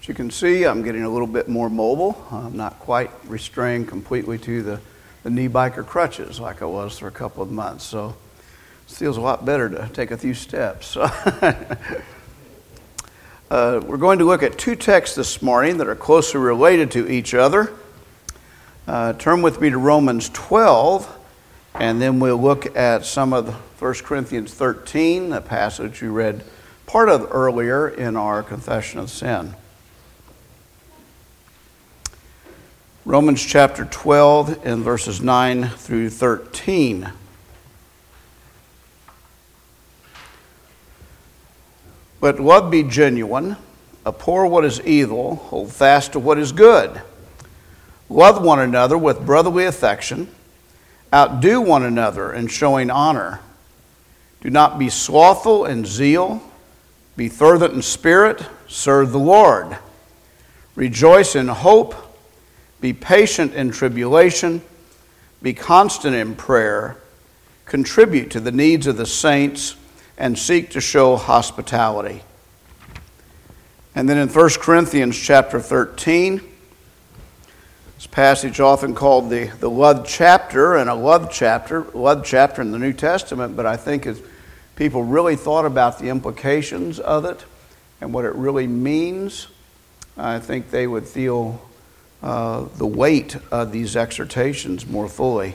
As you can see, I'm getting a little bit more mobile. I'm not quite restrained completely to the knee biker crutches like I was for a couple of months. So it feels a lot better to take a few steps. We're going to look at two texts this morning that are closely related to each other. Turn with me to Romans 12, and then we'll look at some of the 1 Corinthians 13, the passage you read part of earlier in our confession of sin. Romans chapter 12 and verses 9 through 13. Let love be genuine, abhor what is evil, hold fast to what is good. Love one another with brotherly affection, outdo one another in showing honor. Do not be slothful in zeal, be fervent in spirit, serve the Lord. Rejoice in hope, be patient in tribulation, be constant in prayer, contribute to the needs of the saints, and seek to show hospitality. And then in 1 Corinthians chapter 13, this passage often called the love chapter, and a love chapter in the New Testament, but I think as people really thought about the implications of it and what it really means, I think they would feel the weight of these exhortations more fully.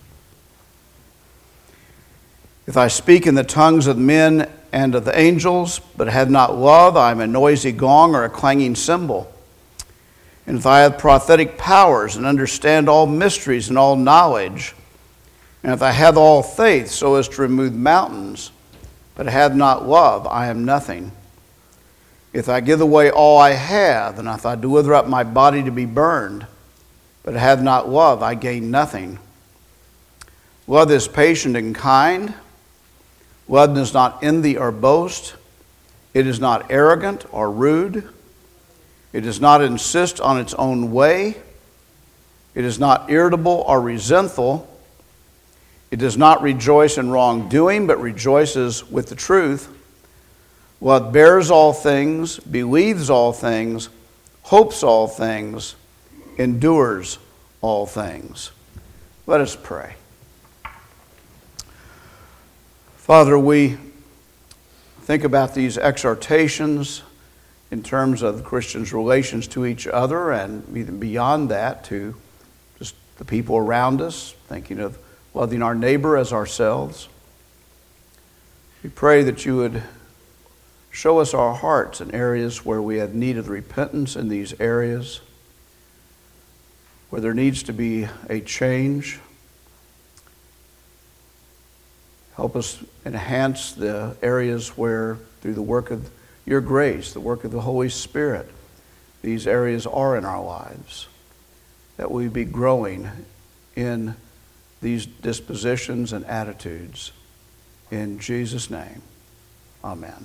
If I speak in the tongues of men and of the angels, but have not love, I am a noisy gong or a clanging cymbal. And if I have prophetic powers and understand all mysteries and all knowledge, and if I have all faith so as to remove mountains, but have not love, I am nothing. If I give away all I have, and if I deliver up my body to be burned, but have not love, I gain nothing. Love is patient and kind. Love does not envy or boast. It is not arrogant or rude. It does not insist on its own way. It is not irritable or resentful. It does not rejoice in wrongdoing, but rejoices with the truth. Love bears all things, believes all things, hopes all things, endures all things. Let us pray. Father, we think about these exhortations in terms of the Christians' relations to each other and even beyond that to just the people around us, thinking of loving our neighbor as ourselves. We pray that you would show us our hearts in areas where we have need of repentance in these areas, where there needs to be a change. Help us enhance the areas where, through the work of your grace, the work of the Holy Spirit, these areas are in our lives, that we be growing in these dispositions and attitudes. In Jesus' name, amen.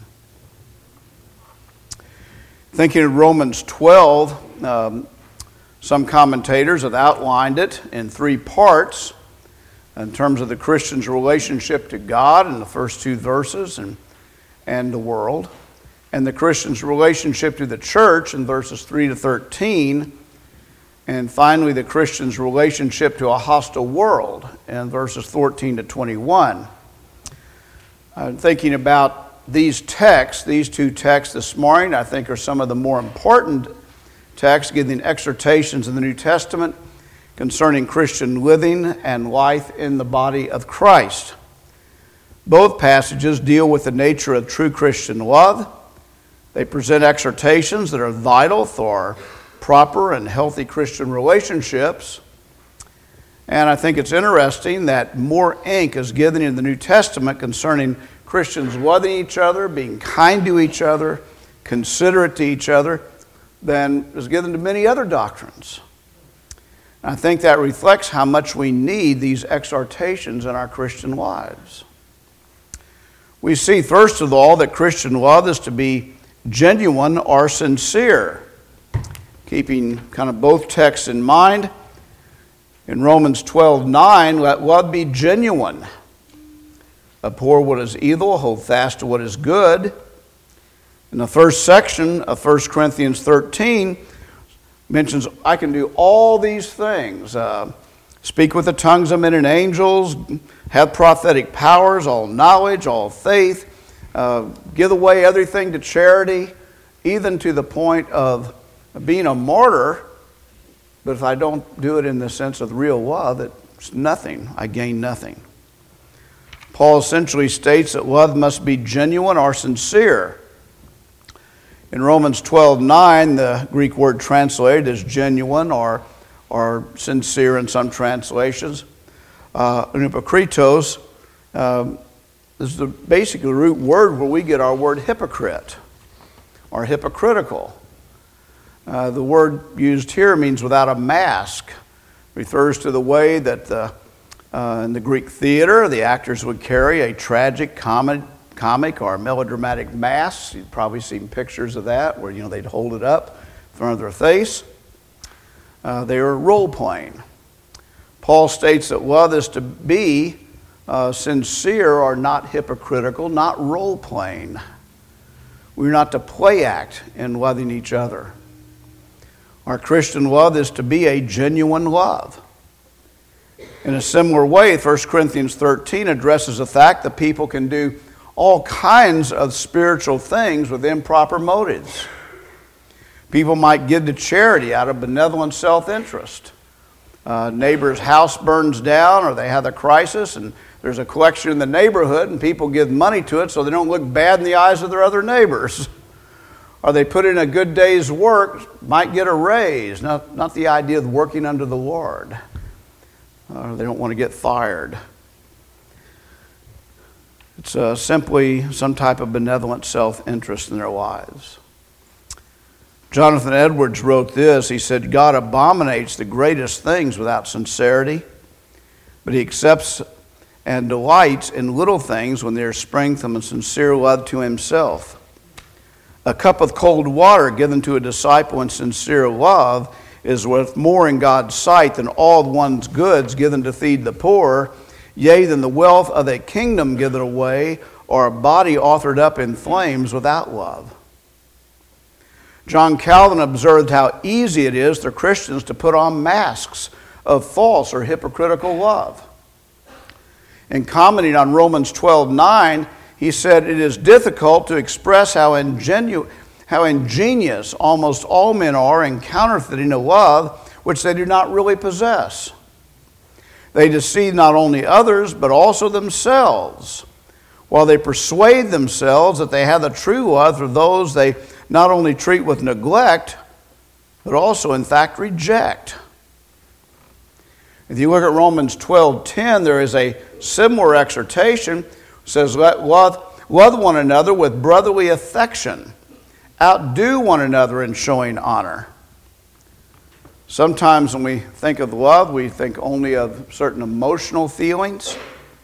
Thinking of Romans 12, some commentators have outlined it in three parts in terms of the Christian's relationship to God in the first two verses and the world, and the Christian's relationship to the church in verses 3 to 13, and finally the Christian's relationship to a hostile world in verses 14 to 21. I'm thinking about these two texts this morning, I think are some of the more important texts giving exhortations in the New Testament concerning Christian living and life in the body of Christ. Both passages deal with the nature of true Christian love. They present exhortations that are vital for proper and healthy Christian relationships. And I think it's interesting that more ink is given in the New Testament concerning Christians loving each other, being kind to each other, considerate to each other, than is given to many other doctrines. And I think that reflects how much we need these exhortations in our Christian lives. We see, first of all, that Christian love is to be genuine or sincere. Keeping kind of both texts in mind, in Romans 12:9, let love be genuine. Abhor what is evil, hold fast to what is good. In the first section of 1 Corinthians 13, mentions I can do all these things. Speak with the tongues of men and angels, have prophetic powers, all knowledge, all faith, give away everything to charity, even to the point of being a martyr. But if I don't do it in the sense of real love, it's nothing. I gain nothing. Paul essentially states that love must be genuine or sincere. In Romans 12:9, the Greek word translated is genuine or sincere in some translations. Hypokritos is the basic root word where we get our word hypocrite or hypocritical. The word used here means without a mask. Refers to the way that in the Greek theater, the actors would carry a tragic, comic or melodramatic mask. You've probably seen pictures of that where they'd hold it up in front of their face. They were role playing. Paul states that love is to be sincere or not hypocritical, not role playing. We're not to play act in loving each other. Our Christian love is to be a genuine love. In a similar way, 1 Corinthians 13 addresses the fact that people can do all kinds of spiritual things with improper motives. People might give to charity out of benevolent self-interest. Neighbor's house burns down or they have a crisis and there's a collection in the neighborhood and people give money to it so they don't look bad in the eyes of their other neighbors. Or they put in a good day's work, might get a raise, not the idea of working under the Lord. They don't want to get fired. It's simply some type of benevolent self-interest in their lives. Jonathan Edwards wrote this. He said, God abominates the greatest things without sincerity, but he accepts and delights in little things when they are sprung from a sincere love to himself. A cup of cold water given to a disciple in sincere love is worth more in God's sight than all one's goods given to feed the poor, yea, than the wealth of a kingdom given away, or a body offered up in flames without love. John Calvin observed how easy it is for Christians to put on masks of false or hypocritical love. In commenting on Romans 12:9, he said, it is difficult to express how ingenious almost all men are in counterfeiting a love which they do not really possess. They deceive not only others, but also themselves, while they persuade themselves that they have the true love for those they not only treat with neglect, but also in fact reject. If you look at Romans 12:10, there is a similar exhortation. It says, love one another with brotherly affection. Outdo one another in showing honor. Sometimes when we think of love, we think only of certain emotional feelings.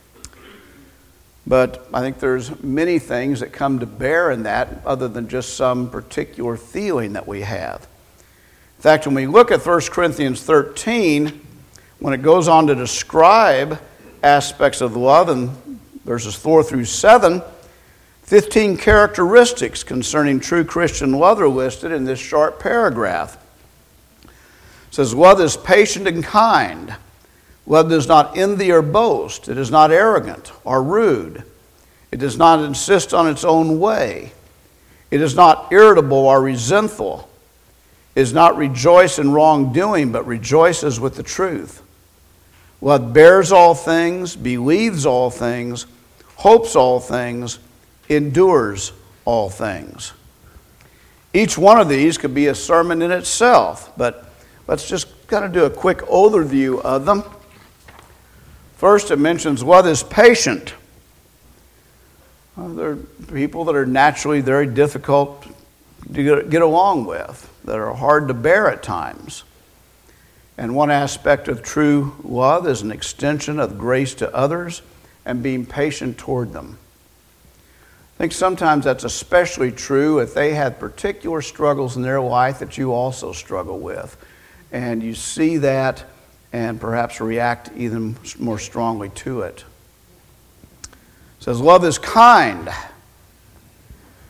But I think there's many things that come to bear in that other than just some particular feeling that we have. In fact, when we look at 1 Corinthians 13, when it goes on to describe aspects of love in verses 4 through 7, 15 characteristics concerning true Christian love are listed in this short paragraph. It says, love is patient and kind. Love does not envy or boast. It is not arrogant or rude. It does not insist on its own way. It is not irritable or resentful. It does not rejoice in wrongdoing, but rejoices with the truth. Love bears all things, believes all things, hopes all things, endures all things. Each one of these could be a sermon in itself, but let's just kind of do a quick overview of them. First, it mentions love is patient. There are people that are naturally very difficult to get along with, that are hard to bear at times. And one aspect of true love is an extension of grace to others and being patient toward them. I think sometimes that's especially true if they had particular struggles in their life that you also struggle with. And you see that and perhaps react even more strongly to it. It says love is kind.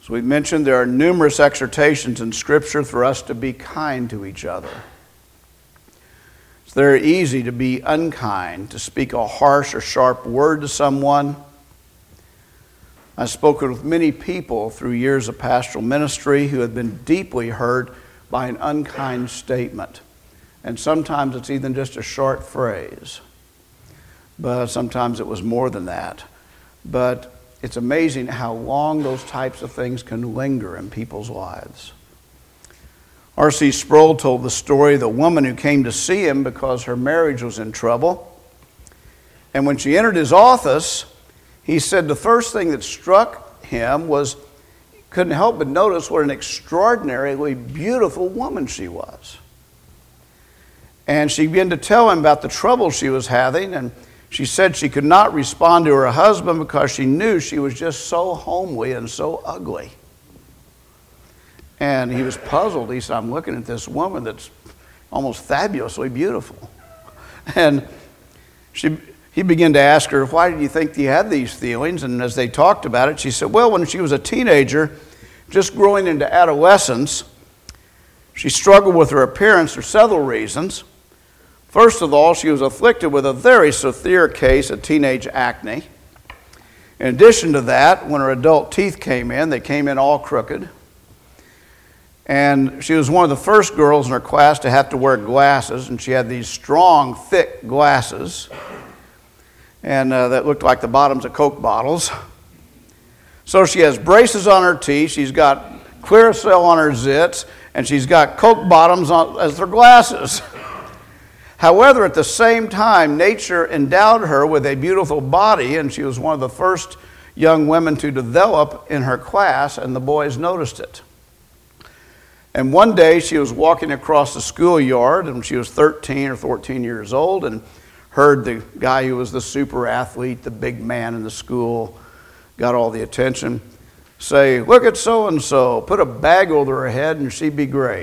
As we mentioned, there are numerous exhortations in Scripture for us to be kind to each other. It's very easy to be unkind, to speak a harsh or sharp word to someone. I've spoken with many people through years of pastoral ministry who have been deeply hurt by an unkind statement. And sometimes it's even just a short phrase. But sometimes it was more than that. But it's amazing how long those types of things can linger in people's lives. R.C. Sproul told the story of the woman who came to see him because her marriage was in trouble. And when she entered his office, he said the first thing that struck him was he couldn't help but notice what an extraordinarily beautiful woman she was. And she began to tell him about the trouble she was having, and she said she could not respond to her husband because she knew she was just so homely and so ugly. And he was puzzled. He said, I'm looking at this woman that's almost fabulously beautiful. And he began to ask her, why did you think you had these feelings? And as they talked about it, she said, well, when she was a teenager, just growing into adolescence, she struggled with her appearance for several reasons. First of all, she was afflicted with a very severe case of teenage acne. In addition to that, when her adult teeth came in, they came in all crooked. And she was one of the first girls in her class to have to wear glasses, and she had these strong, thick glasses, and that looked like the bottoms of Coke bottles. So she has braces on her teeth, she's got Clearasil on her zits, and she's got Coke bottoms as her glasses. However, at the same time, nature endowed her with a beautiful body, and she was one of the first young women to develop in her class, and the boys noticed it. And one day, she was walking across the schoolyard, and she was 13 or 14 years old, and heard the guy who was the super athlete, the big man in the school, got all the attention, say, look at so-and-so, put a bag over her head, and she'd be great.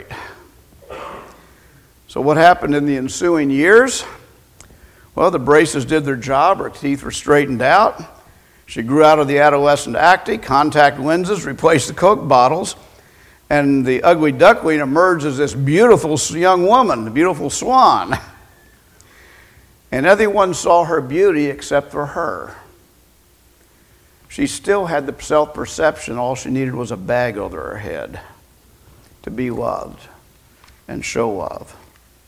So what happened in the ensuing years? Well, the braces did their job. Her teeth were straightened out. She grew out of the adolescent acne, contact lenses, replaced the Coke bottles, and the ugly duckling emerged as this beautiful young woman, the beautiful swan. And everyone saw her beauty except for her. She still had the self-perception. All she needed was a bag over her head to be loved and show love.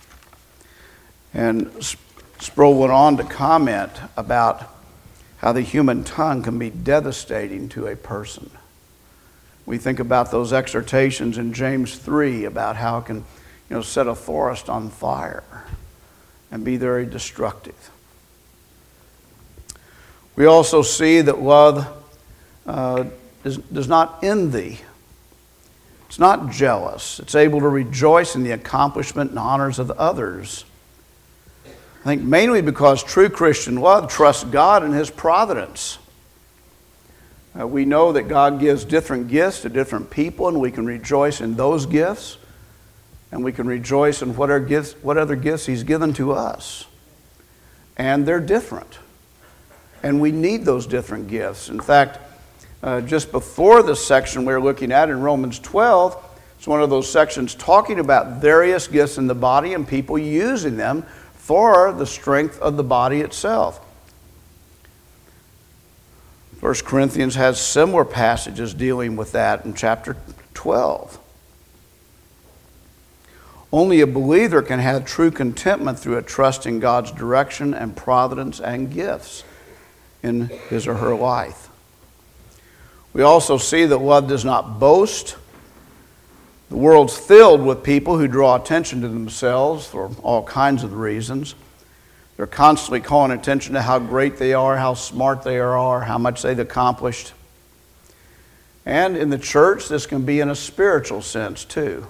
And Sproul went on to comment about how the human tongue can be devastating to a person. We think about those exhortations in James 3 about how it can, set a forest on fire and be very destructive. We also see that love does not envy. It's not jealous. It's able to rejoice in the accomplishment and honors of others. I think mainly because true Christian love trusts God and His providence. We know that God gives different gifts to different people, and we can rejoice in those gifts, and we can rejoice in what other gifts He's given to us. And they're different. And we need those different gifts. In fact, just before this section we're looking at in Romans 12, it's one of those sections talking about various gifts in the body and people using them for the strength of the body itself. 1 Corinthians has similar passages dealing with that in chapter 12. Only a believer can have true contentment through a trust in God's direction and providence and gifts in his or her life. We also see that love does not boast. The world's filled with people who draw attention to themselves for all kinds of reasons. They're constantly calling attention to how great they are, how smart they are, how much they've accomplished. And in the church, this can be in a spiritual sense too.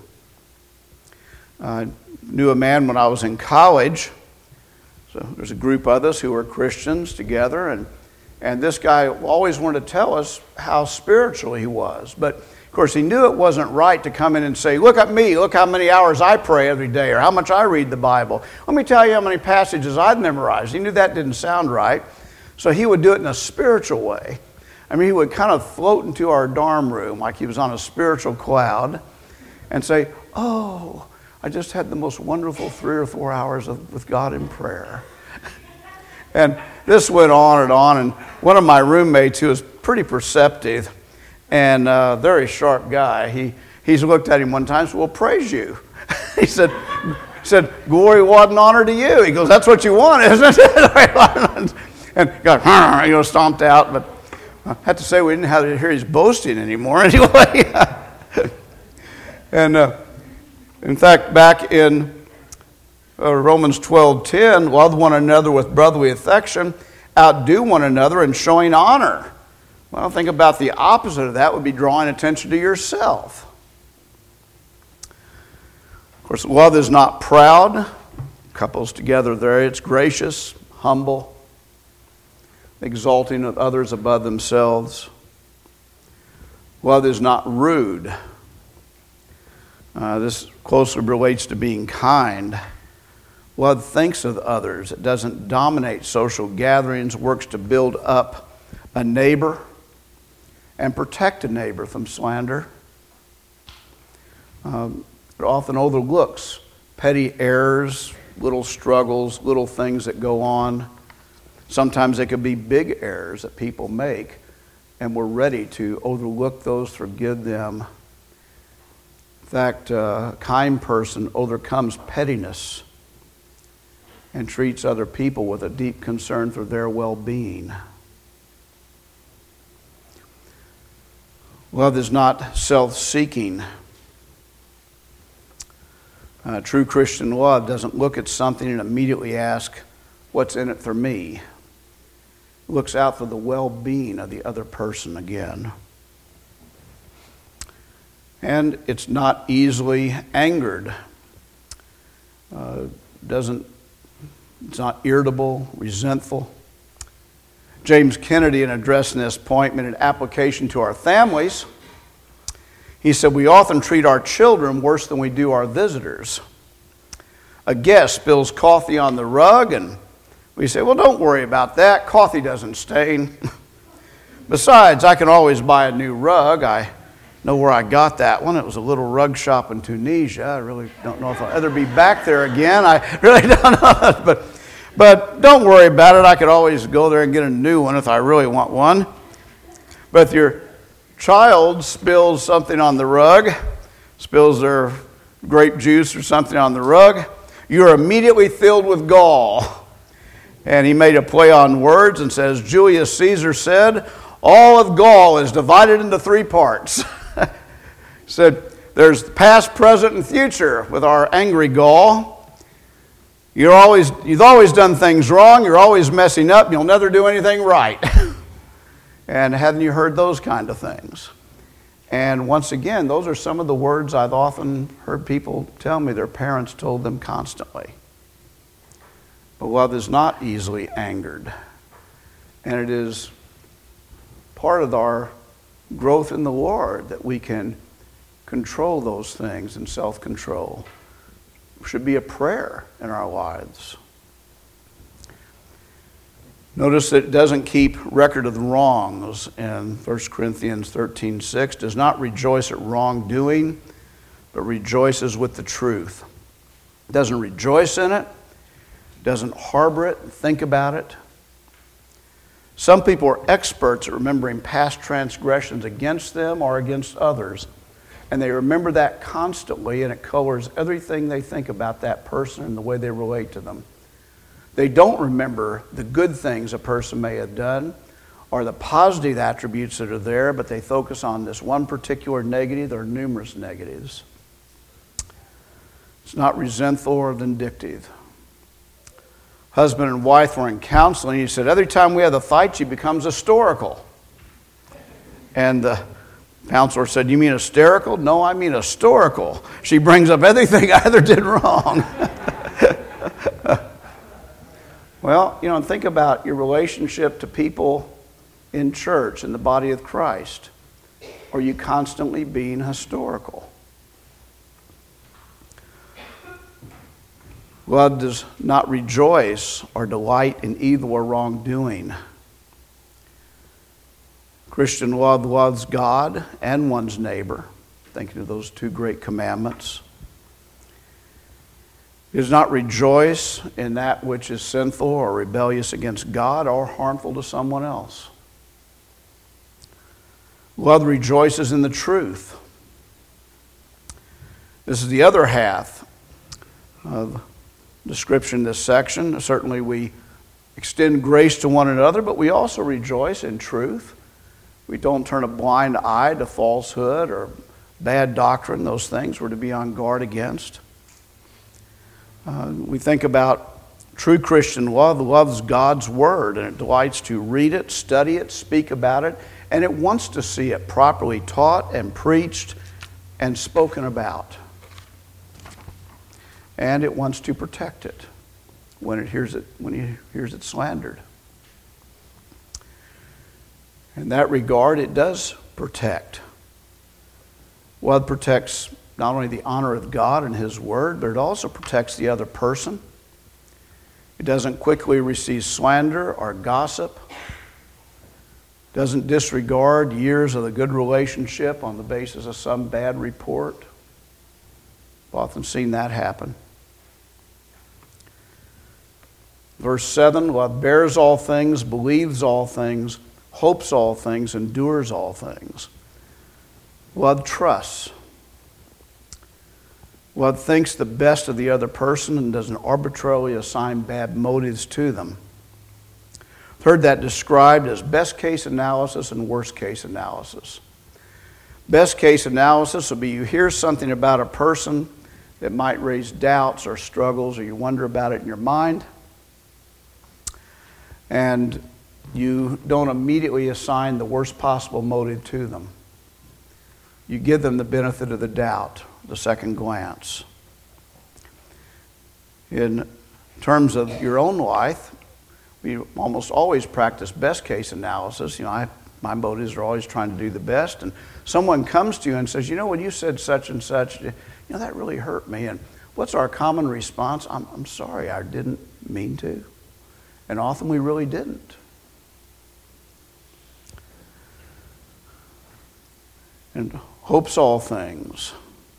I knew a man when I was in college. So there's a group of us who were Christians together, and this guy always wanted to tell us how spiritual he was. But of course, he knew it wasn't right to come in and say, look at me, look how many hours I pray every day, or how much I read the Bible. Let me tell you how many passages I've memorized. He knew that didn't sound right. So he would do it in a spiritual way. I mean, he would kind of float into our dorm room like he was on a spiritual cloud and say, "Oh, I just had the most wonderful 3 or 4 hours with God in prayer." And this went on, and one of my roommates, who was pretty perceptive and a very sharp guy, he's looked at him one time and said, "Well, praise you." He said, "Glory, what, and honor to you." He goes, "That's what you want, isn't it?" And got, stomped out. But I had to say we didn't have to hear his boasting anymore anyway. And in fact, back in Romans 12:10, love one another with brotherly affection, outdo one another in showing honor. Well, think about the opposite of that would be drawing attention to yourself. Of course, love is not proud. Couples together there, it's gracious, humble, exalting of others above themselves. Love is not rude. This closely relates to being kind. Love thinks of others. It doesn't dominate social gatherings, works to build up a neighbor and protect a neighbor from slander. It often overlooks petty errors, little struggles, little things that go on. Sometimes they could be big errors that people make, and we're ready to overlook those, forgive them. In fact, a kind person overcomes pettiness and treats other people with a deep concern for their well-being. Love is not self-seeking. True Christian love doesn't look at something and immediately ask, "What's in it for me?" It looks out for the well-being of the other person again. And it's not easily angered. It's not irritable, resentful. James Kennedy, in addressing this point, made an application to our families. He said, "We often treat our children worse than we do our visitors. A guest spills coffee on the rug, and we say, 'Well, don't worry about that. Coffee doesn't stain. Besides, I can always buy a new rug. I know where I got that one. It was a little rug shop in Tunisia. I really don't know if I'll ever be back there again. I really don't know. But don't worry about it. I could always go there and get a new one if I really want one.' But if your child spills something on the rug, spills their grape juice or something on the rug, you're immediately filled with gall." And he made a play on words and says, Julius Caesar said, "All of Gaul is divided into 3 parts." He said, there's past, present, and future with our angry Gaul. You've always done things wrong. You're always messing up. You'll never do anything right. And hadn't you heard those kind of things? And once again, those are some of the words I've often heard people tell me their parents told them constantly. But love is not easily angered. And it is part of our growth in the Lord that we can control those things in self-control. It should be a prayer in our lives. Notice that it doesn't keep record of the wrongs in 1 Corinthians 13:6. Does not rejoice at wrongdoing, but rejoices with the truth. Doesn't rejoice in it, doesn't harbor it, think about it. Some people are experts at remembering past transgressions against them or against others. And they remember that constantly, and it colors everything they think about that person and the way they relate to them. They don't remember the good things a person may have done or the positive attributes that are there, but they focus on this one particular negative or numerous negatives. It's not resentful or vindictive. Husband and wife were in counseling. He said, every time we have a fight, she becomes historical. And the counselor said, you mean hysterical? No, I mean historical. She brings up everything I ever did wrong. Well, think about your relationship to people in church, in the body of Christ. Are you constantly being historical? Love does not rejoice or delight in evil or wrongdoing. Christian love loves God and one's neighbor, thinking of those two great commandments. It does not rejoice in that which is sinful or rebellious against God or harmful to someone else. Love rejoices in the truth. This is the other half of description in this section. Certainly we extend grace to one another, but we also rejoice in truth. We don't turn a blind eye to falsehood or bad doctrine. Those things we're to be on guard against. We think about true Christian love loves God's Word, and it delights to read it, study it, speak about it, and it wants to see it properly taught and preached and spoken about. And it wants to protect it when it hears it slandered. In that regard, it does protect. Love protects not only the honor of God and His Word, but it also protects the other person. It doesn't quickly receive slander or gossip. Doesn't disregard years of a good relationship on the basis of some bad report. I've often seen that happen. Verse 7, love bears all things, believes all things, hopes all things, endures all things. Love trusts. Love thinks the best of the other person and doesn't arbitrarily assign bad motives to them. I've heard that described as best case analysis and worst case analysis. Best case analysis would be you hear something about a person that might raise doubts or struggles, or you wonder about it in your mind, and you don't immediately assign the worst possible motive to them. You give them the benefit of the doubt, the second glance. In terms of your own life, we almost always practice best case analysis. My motives are always trying to do the best. And someone comes to you and says, when you said such and such, that really hurt me. And what's our common response? I'm sorry, I didn't mean to. And often we really didn't. And hopes all things.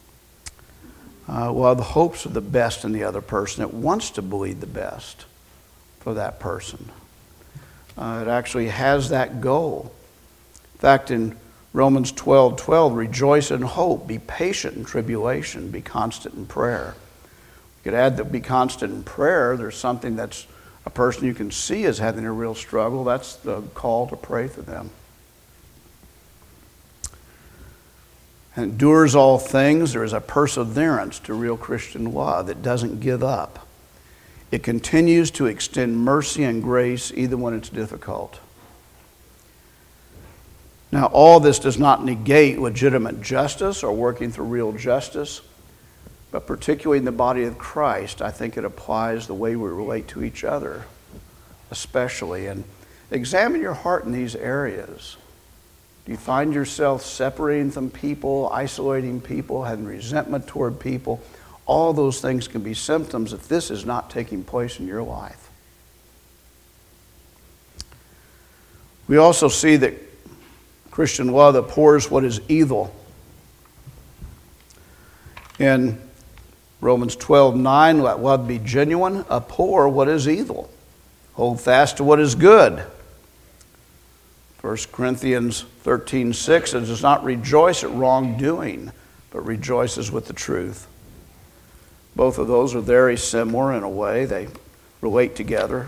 The hopes are the best in the other person. It wants to believe the best for that person. It actually has that goal. In fact, in Romans 12:12, rejoice in hope, be patient in tribulation, be constant in prayer. You could add that be constant in prayer. There's something that's a person you can see as having a real struggle. That's the call to pray for them. Endures all things. There is a perseverance to real Christian love. It doesn't give up. It continues to extend mercy and grace even when it's difficult. Now, all this does not negate legitimate justice or working through real justice, but particularly in the body of Christ, I think it applies the way we relate to each other, especially. And examine your heart in these areas. Do you find yourself separating from people, isolating people, having resentment toward people? All those things can be symptoms if this is not taking place in your life. We also see that Christian love abhors what is evil. In Romans 12:9, let love be genuine, abhor what is evil, hold fast to what is good. 1 Corinthians 13:6, it does not rejoice at wrongdoing, but rejoices with the truth. Both of those are very similar in a way. They relate together.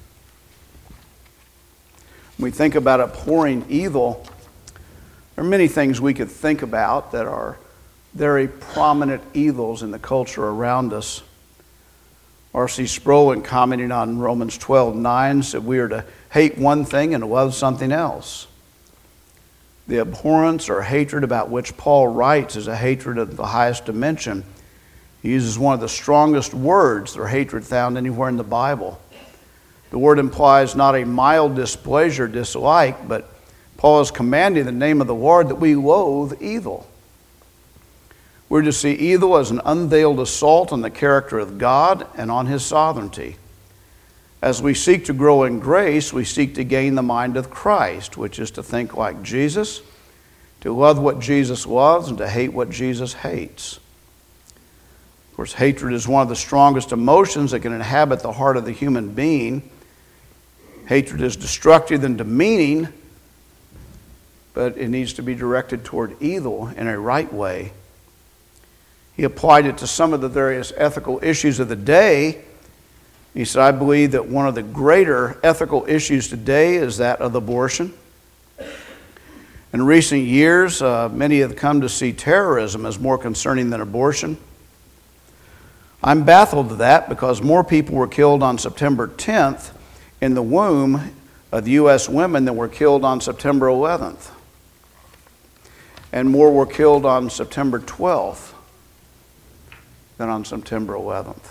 When we think about abhorring evil, there are many things we could think about that are very prominent evils in the culture around us. R.C. Sproul, in commenting on Romans 12:9, said we are to hate one thing and love something else. The abhorrence or hatred about which Paul writes is a hatred of the highest dimension. He uses one of the strongest words for hatred found anywhere in the Bible. The word implies not a mild displeasure, dislike, but Paul is commanding in the name of the Lord that we loathe evil. We're to see evil as an unveiled assault on the character of God and on His sovereignty. As we seek to grow in grace, we seek to gain the mind of Christ, which is to think like Jesus, to love what Jesus loves, and to hate what Jesus hates. Of course, hatred is one of the strongest emotions that can inhabit the heart of the human being. Hatred is destructive and demeaning, but it needs to be directed toward evil in a right way. He applied it to some of the various ethical issues of the day. He said, I believe that one of the greater ethical issues today is that of abortion. In recent years, many have come to see terrorism as more concerning than abortion. I'm baffled at that because more people were killed on September 10th in the womb of U.S. women than were killed on September 11th. And more were killed on September 12th than on September 11th.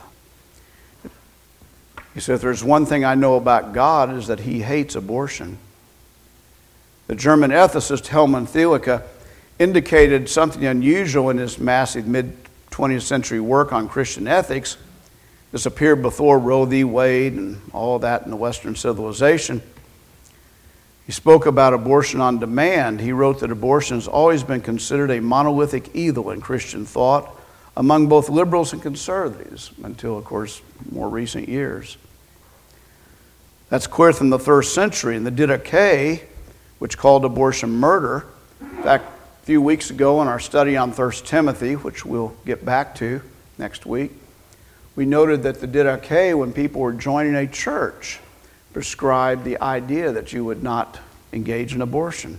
He said, if there's one thing I know about God is that he hates abortion. The German ethicist Helmut Thielicke indicated something unusual in his massive mid-20th century work on Christian ethics. This appeared before Roe v. Wade and all that in the Western civilization. He spoke about abortion on demand. He wrote that abortion has always been considered a monolithic evil in Christian thought among both liberals and conservatives until, of course, more recent years. That's clear from the first century. In the Didache, which called abortion murder, in fact, a few weeks ago in our study on 1 Timothy, which we'll get back to next week, we noted that the Didache, when people were joining a church, prescribed the idea that you would not engage in abortion.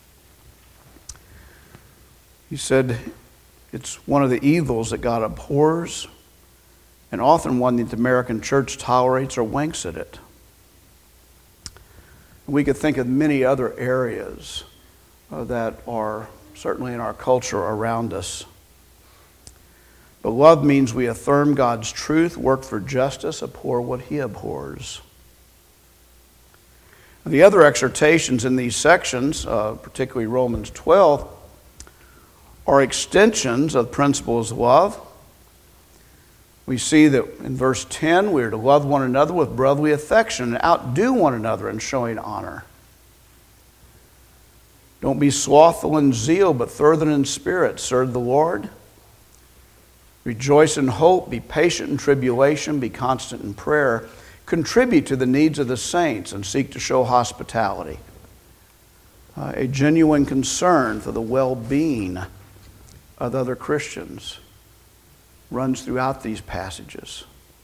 He said it's one of the evils that God abhors, and often one that the American church tolerates or winks at it. We could think of many other areas that are certainly in our culture around us. But love means we affirm God's truth, work for justice, abhor what he abhors. The other exhortations in these sections, particularly Romans 12, are extensions of principles of love. We see that in verse 10, we are to love one another with brotherly affection and outdo one another in showing honor. Don't be slothful in zeal, but fervent in spirit. Serve the Lord. Rejoice in hope. Be patient in tribulation. Be constant in prayer. Contribute to the needs of the saints and seek to show hospitality. A genuine concern for the well-being of other Christians runs throughout these passages.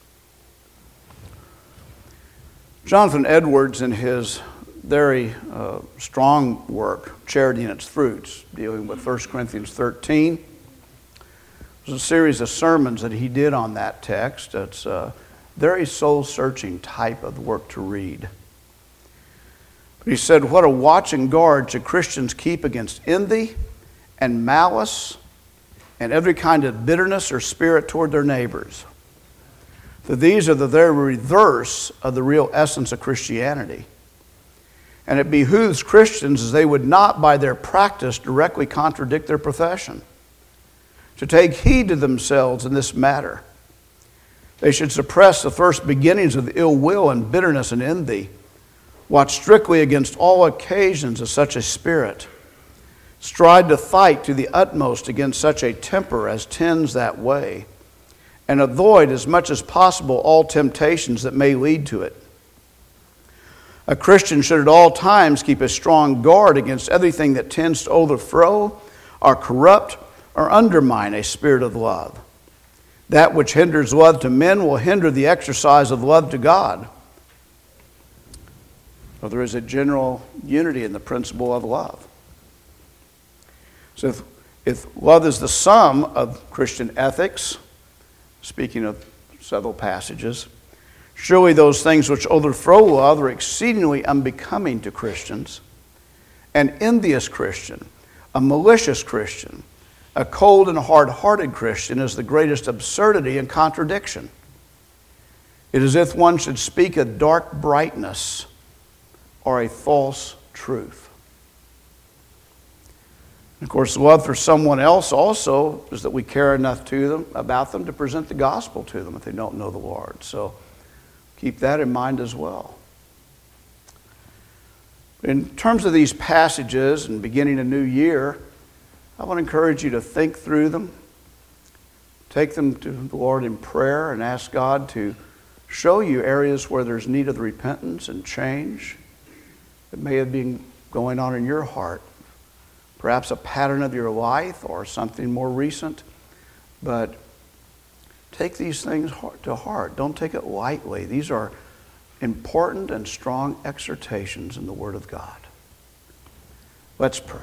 Jonathan Edwards, in his very strong work, Charity and Its Fruits, dealing with 1 Corinthians 13, there's a series of sermons that he did on that text. It's a very soul-searching type of work to read. But he said, what a watch and guard should Christians keep against envy and malice and every kind of bitterness or spirit toward their neighbors. For these are the very reverse of the real essence of Christianity. And it behooves Christians, as they would not by their practice directly contradict their profession, to take heed to themselves in this matter. They should suppress the first beginnings of ill will and bitterness and envy. Watch strictly against all occasions of such a spirit. Strive to fight to the utmost against such a temper as tends that way, and avoid as much as possible all temptations that may lead to it. A Christian should at all times keep a strong guard against everything that tends to overthrow or corrupt or undermine a spirit of love. That which hinders love to men will hinder the exercise of love to God. So there is a general unity in the principle of love. So if love is the sum of Christian ethics, speaking of several passages, surely those things which overthrow love are exceedingly unbecoming to Christians. An envious Christian, a malicious Christian, a cold and hard-hearted Christian is the greatest absurdity and contradiction. It is as if one should speak a dark brightness or a false truth. And of course, love for someone else also is that we care enough about them to present the gospel to them if they don't know the Lord. So Keep that in mind as well. In terms of these passages and beginning a new year, I want to encourage you to think through them. Take them to the Lord in prayer and ask God to show you areas where there's need of repentance and change that may have been going on in your heart. Perhaps a pattern of your life or something more recent. But take these things to heart. Don't take it lightly. These are important and strong exhortations in the Word of God. Let's pray.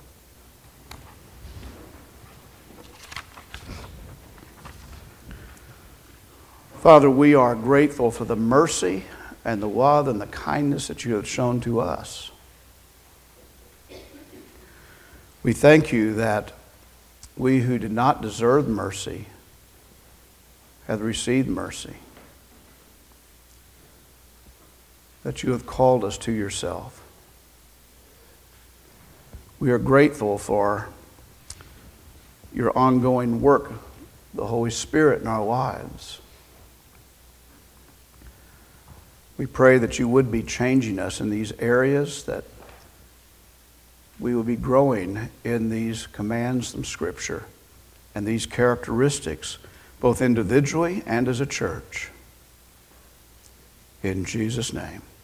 Father, we are grateful for the mercy and the love and the kindness that you have shown to us. We thank you that we who did not deserve mercy have received mercy. That you have called us to yourself. We are grateful for your ongoing work, the Holy Spirit in our lives. We pray that you would be changing us in these areas, that we will be growing in these commands from Scripture and these characteristics, both individually and as a church. In Jesus' name.